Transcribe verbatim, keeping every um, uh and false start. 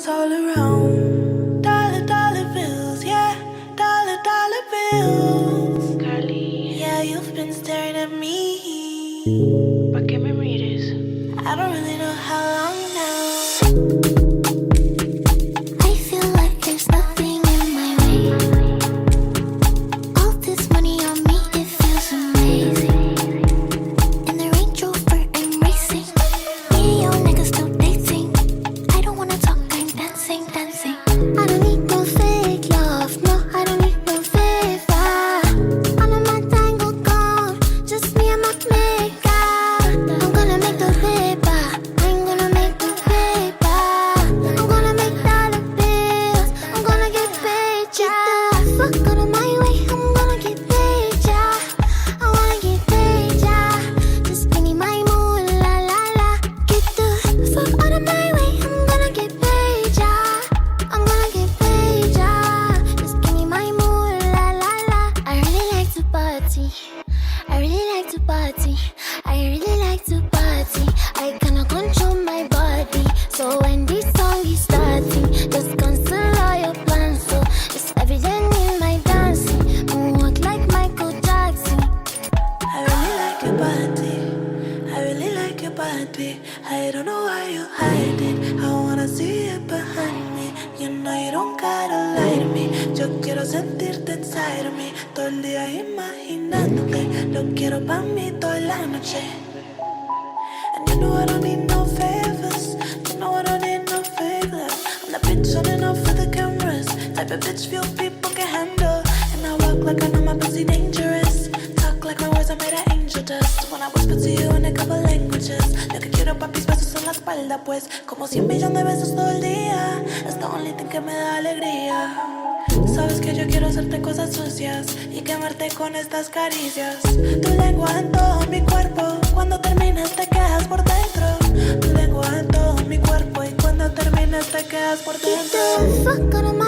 dollars all around. Dollar, dollar bills, yeah. Dollar, dollar bills. Carly, Yeah, you've been staring at me. ¿pa' qué me mires? I don't really know how long now. I feel like there's nothing in my way. All this money on me, it feels amazing. In the Range Rover, I'm racing. Me and your niggas still dating. I don't wanna talk, I'm dancing, dancing. I don't need no fake love, no, I don't need no favor. All of my tango gone, just me and my makeup. I'm gonna make the paper, I'm gonna make the paper. I'm gonna make dollar bills, I'm gonna get paid, yeah. Fuck out of my way, I'm gonna get paid, yeah. I wanna get paid, yeah. Just give me my mood, la la la. Get the fuck out of my way, I'm gonna get paid, yeah. I'm gonna get paid, yeah. Just give me my mood, la la la. I really like to party. I really like to party. I really like to party. I cannot control my body. So when this song is starting, just cancel all your plans. So it's evident in my dancing. Moonwalk like Michael Jackson. I really like your body. I really like your body. I don't know why you hide it. I wanna see it behind me. You know you don't gotta lie to me. Yo quiero sentirte inside of me. Todo el día imaginándote. Lo quiero pa' mí toda la noche. And you know I don't need no favors. You know I don't need no favors. I'm the bitch running off for the cameras. Type of bitch few people can handle. And I walk like I know my pussy dangerous. Talk like my words are made of angel dust. When I whisper to you in a couple languages. Lo que quiero pa' mis besos en la espalda pues. Como cien millones de besos todo el día. Es the only thing que me da alegría. Sabes que yo quiero hacerte cosas sucias y quemarte con estas caricias. Tu lengua en todo mi cuerpo, cuando termines te quedas por dentro. Tu lengua en todo mi cuerpo y cuando termines te quedas por Get dentro. the fuck out of my